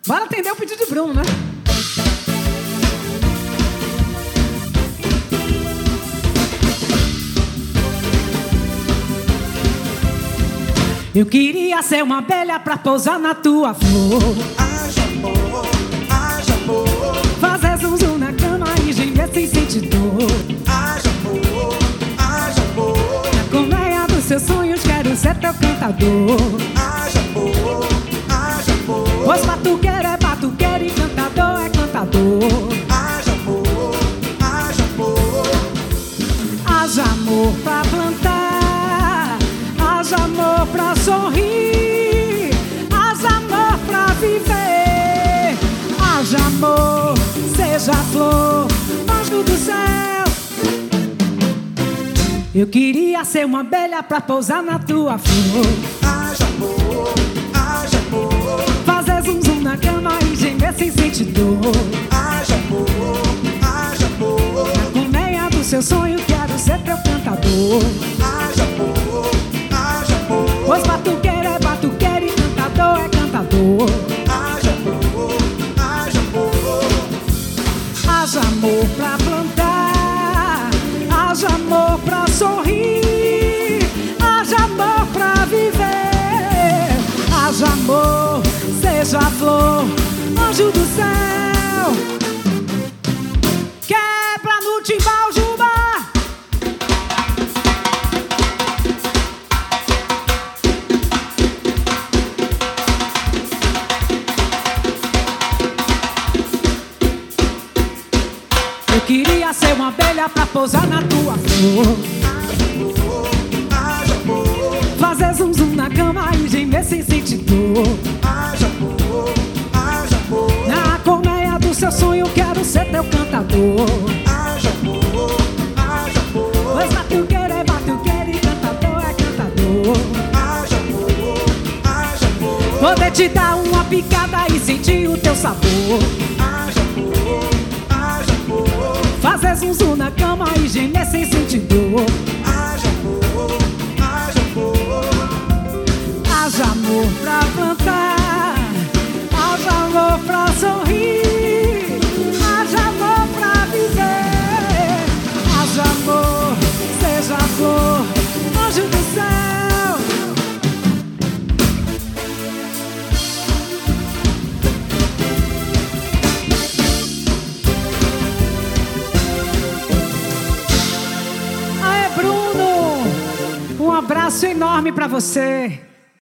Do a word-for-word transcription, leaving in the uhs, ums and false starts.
Bora atender o pedido de Bruno, né? Eu queria ser uma abelha pra pousar na tua flor. Haja amor, haja amor. Fazer zum zum na cama e gemer sem sentir dor. Haja amor, haja amor. Na colmeia dos seus sonhos quero ser teu cantador. Haja amor, haja amor. Pois batuqueiro é batuqueiro e cantador é cantador. Haja amor, haja amor. Haja amor pra plantar, haja amor pra sorrir, haja amor pra viver, haja amor, seja flor, anjo do céu. Eu queria ser uma abelha pra pousar na tua flor. Haja amor, haja amor. Fazer zum zum na cama e gemer sem sentir dor. Haja amor, haja amor. Na colmeia do seu sonho quero ser teu cantador. Haja amor, haja amor. Pois batuqueiro é batuqueiro e cantador é cantador. Haja amor, haja amor. Haja amor pra plantar, haja amor pra sorrir, haja amor pra viver, haja amor, seja flor, anjo do céu. Quebra no timbal, Juba. Eu queria ser uma abelha pra pousar na tua flor. Haja amor, Fazer zum zum na cama e gemer sem sentir dor. haja amor, haja amor. Na colmeia do seu sonho quero ser teu cantador. Haja amor, haja amor. Pois batuqueiro é batuqueiro e cantador é cantador. Haja amor, haja amor. Poder te dar uma picada e sentir o teu sabor. Haja amor, haja amor. Fazer zum zum na cama e gemer sem sentir dor. Haja amor, haja amor. Haja amor pra plantar, haja amor pra sorrir, haja amor pra viver, haja amor, seja flor, anjo do céu. Aê, Bruno, um abraço enorme pra você.